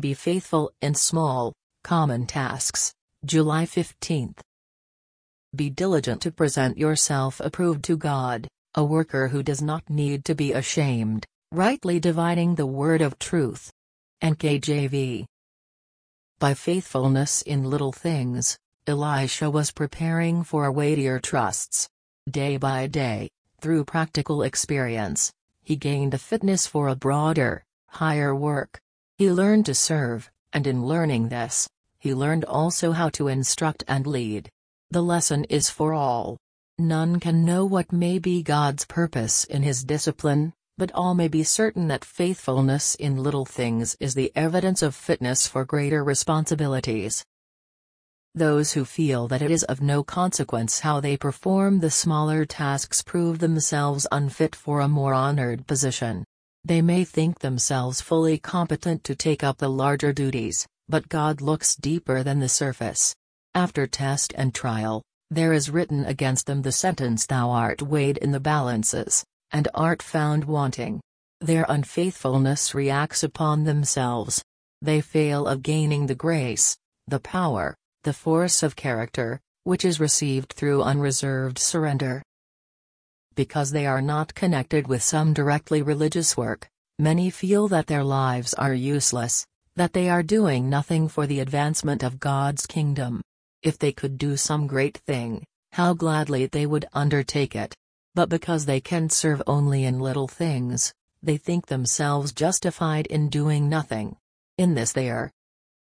Be faithful in small, common tasks. July 15. Be diligent to present yourself approved to God, a worker who does not need to be ashamed, rightly dividing the word of truth. NKJV. By faithfulness in little things, Elisha was preparing for weightier trusts. Day by day, through practical experience, he gained a fitness for a broader, higher work. He learned to serve, and in learning this, he learned also how to instruct and lead. The lesson is for all. None can know what may be God's purpose in his discipline, but all may be certain that faithfulness in little things is the evidence of fitness for greater responsibilities. Those who feel that it is of no consequence how they perform the smaller tasks prove themselves unfit for a more honored position. They may think themselves fully competent to take up the larger duties, but God looks deeper than the surface. After test and trial, there is written against them the sentence, "Thou art weighed in the balances, and art found wanting." Their unfaithfulness reacts upon themselves. They fail of gaining the grace, the power, the force of character, which is received through unreserved surrender. Because they are not connected with some directly religious work, many feel that their lives are useless, that they are doing nothing for the advancement of God's kingdom. If they could do some great thing, how gladly they would undertake it. But because they can serve only in little things, they think themselves justified in doing nothing. In this they err.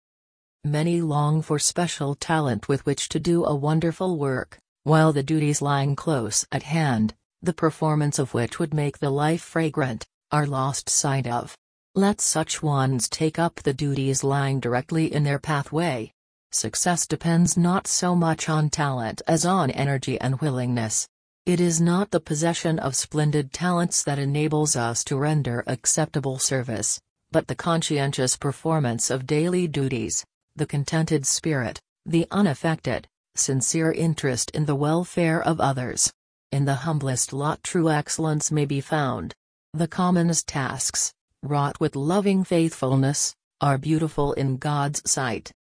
Many long for special talent with which to do a wonderful work, while the duties lying close at hand, the performance of which would make the life fragrant, are lost sight of. Let such ones take up the duties lying directly in their pathway. Success depends not so much on talent as on energy and willingness. It is not the possession of splendid talents that enables us to render acceptable service, but the conscientious performance of daily duties, the contented spirit, the unaffected, sincere interest in the welfare of others. In the humblest lot true excellence may be found. The commonest tasks, wrought with loving faithfulness, are beautiful in God's sight.